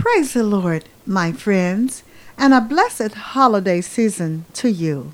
Praise the Lord, my friends, and a blessed holiday season to you.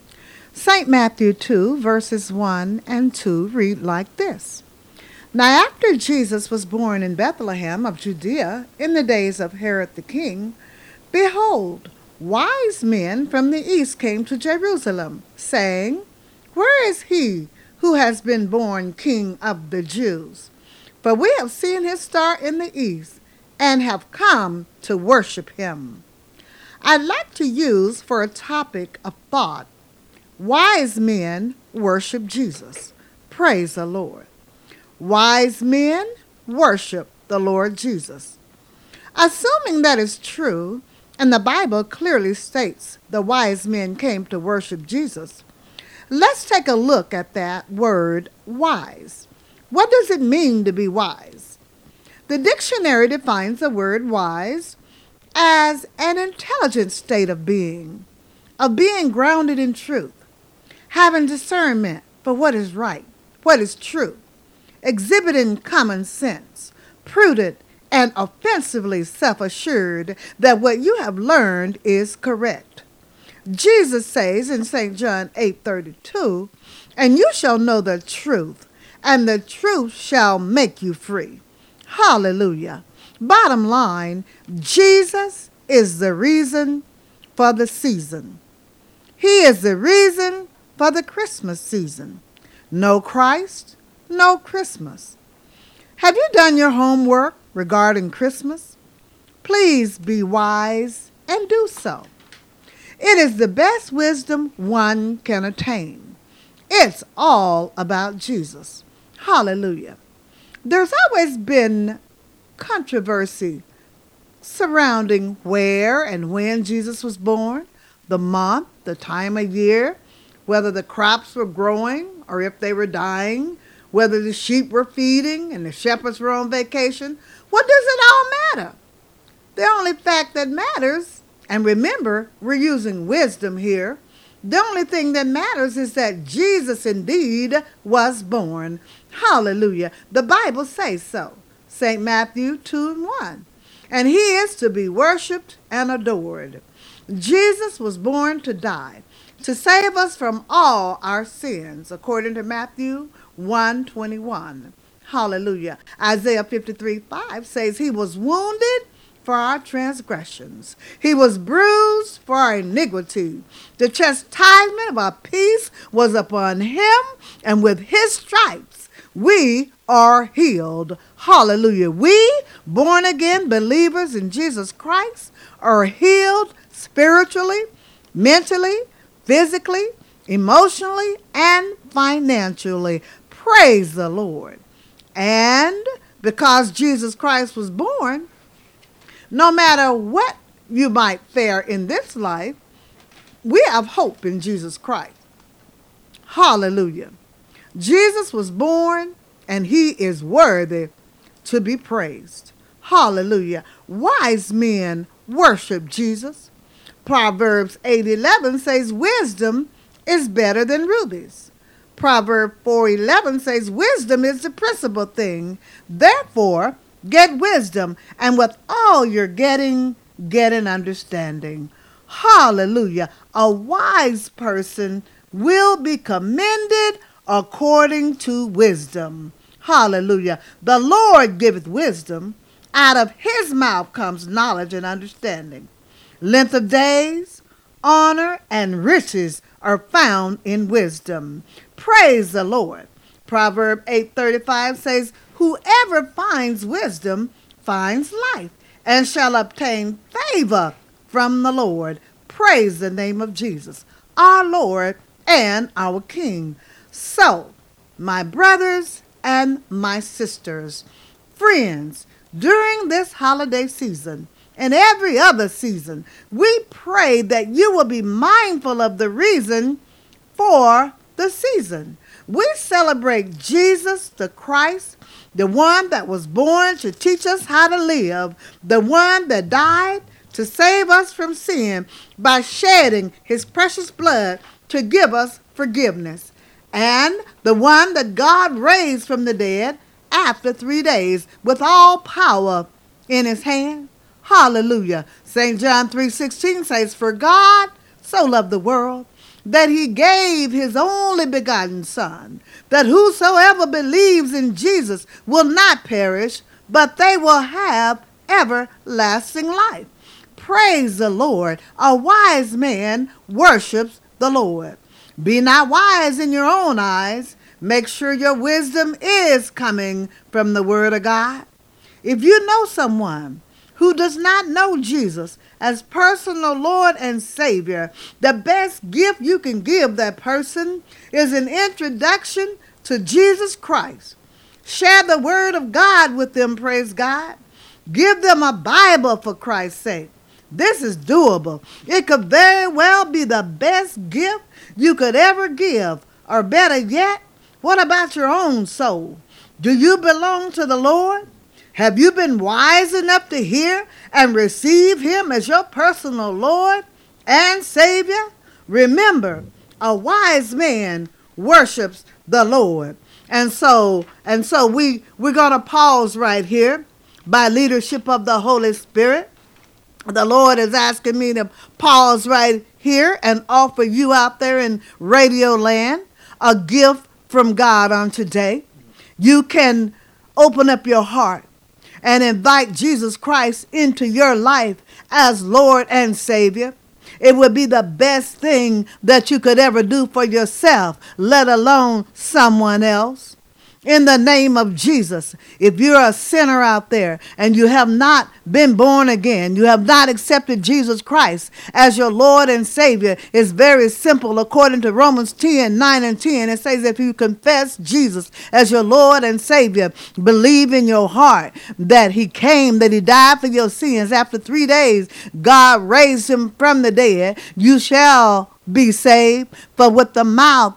St. Matthew 2, verses 1 and 2 read like this. Now after Jesus was born in Bethlehem of Judea in the days of Herod the king, behold, wise men from the east came to Jerusalem, saying, Where is he who has been born King of the Jews? For we have seen his star in the east, and have come to worship him. I'd like to use for a topic of thought, wise men worship Jesus. Praise the Lord. Wise men worship the Lord Jesus. Assuming that is true, and the Bible clearly states the wise men came to worship Jesus, let's take a look at that word wise. What does it mean to be wise? The dictionary defines the word wise as an intelligent state of being grounded in truth, having discernment for what is right, what is true, exhibiting common sense, prudent, and offensively self-assured that what you have learned is correct. Jesus says in St. John 8:32, and you shall know the truth, and the truth shall make you free. Hallelujah. Bottom line, Jesus is the reason for the season. He is the reason for the Christmas season. No Christ, no Christmas. Have you done your homework regarding Christmas? Please be wise and do so. It is the best wisdom one can attain. It's all about Jesus. Hallelujah. There's always been controversy surrounding where and when Jesus was born, the month, the time of year, whether the crops were growing or if they were dying, whether the sheep were feeding and the shepherds were on vacation. What does it all matter? The only fact that matters, and remember, we're using wisdom here, the only thing that matters is that Jesus indeed was born. Hallelujah. The Bible says so. St. Matthew 2:1. And he is to be worshiped and adored. Jesus was born to die, to save us from all our sins, according to Matthew 1:21. Hallelujah. Isaiah 53:5 says he was wounded for our transgressions. He was bruised for our iniquity. The chastisement of our peace was upon him, and with his stripes we are healed. Hallelujah. We, born again believers in Jesus Christ, are healed spiritually, mentally, physically, emotionally, and financially. Praise the Lord. And because Jesus Christ was born, no matter what you might fare in this life, we have hope in Jesus Christ. Hallelujah. Jesus was born, and he is worthy to be praised. Hallelujah. Wise men worship Jesus. Proverbs 8:11 says wisdom is better than rubies. Proverbs 4:11 says wisdom is the principal thing. Therefore, get wisdom, and with all you're getting, get an understanding. Hallelujah. A wise person will be commended according to wisdom. Hallelujah. The Lord giveth wisdom. Out of his mouth comes knowledge and understanding. Length of days, honor, and riches are found in wisdom. Praise the Lord. Proverbs 8:35 says, whoever finds wisdom finds life and shall obtain favor from the Lord. Praise the name of Jesus, our Lord and our King. So, my brothers and my sisters, friends, during this holiday season and every other season, we pray that you will be mindful of the reason for the season. We celebrate Jesus the Christ, the one that was born to teach us how to live, the one that died to save us from sin by shedding his precious blood to give us forgiveness, and the one that God raised from the dead after 3 days with all power in his hand. Hallelujah. St. John 3:16 says, "For God so loved the world that he gave his only begotten Son, that whosoever believes in Jesus will not perish, but they will have everlasting life." Praise the Lord. A wise man worships the Lord. Be not wise in your own eyes. Make sure your wisdom is coming from the Word of God. If you know someone who does not know Jesus as personal Lord and Savior, the best gift you can give that person is an introduction to Jesus Christ. Share the Word of God with them, praise God. Give them a Bible for Christ's sake. This is doable. It could very well be the best gift you could ever give. Or better yet, what about your own soul? Do you belong to the Lord? Have you been wise enough to hear and receive him as your personal Lord and Savior? Remember, a wise man worships the Lord. And so we're going to pause right here by leadership of the Holy Spirit. The Lord is asking me to pause right here and offer you out there in Radio Land a gift from God on today. You can open up your heart and invite Jesus Christ into your life as Lord and Savior. It would be the best thing that you could ever do for yourself, let alone someone else. In the name of Jesus, if you're a sinner out there and you have not been born again, you have not accepted Jesus Christ as your Lord and Savior, it's very simple. According to Romans 10:9 and 10, it says if you confess Jesus as your Lord and Savior, believe in your heart that he came, that he died for your sins. After 3 days, God raised him from the dead. You shall be saved. For with the mouth,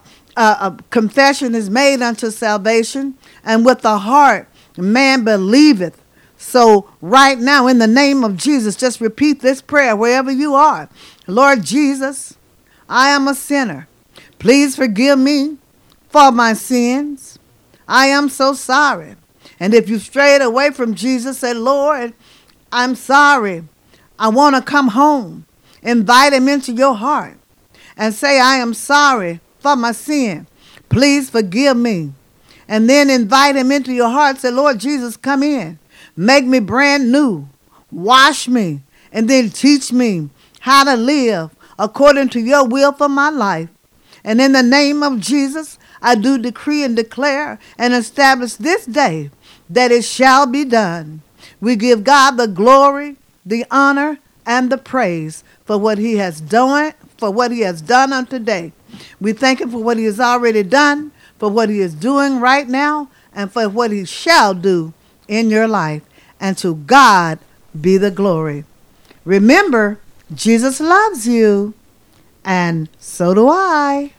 confession is made unto salvation, and with the heart man believeth. So right now, in the name of Jesus, just repeat this prayer wherever you are. Lord Jesus, I am a sinner. Please forgive me for my sins. I am so sorry. And if you strayed away from Jesus, say, Lord, I'm sorry. I want to come home. Invite him into your heart and say, I am sorry for my sin. Please forgive me. And then invite him into your heart. Say, Lord Jesus, come in. Make me brand new. Wash me. And then teach me how to live according to your will for my life. And in the name of Jesus, I do decree and declare and establish this day that it shall be done. We give God the glory, the honor, and the praise for what he has done, on today. We thank him for what he has already done, for what he is doing right now, and for what he shall do in your life. And to God be the glory. Remember, Jesus loves you, and so do I.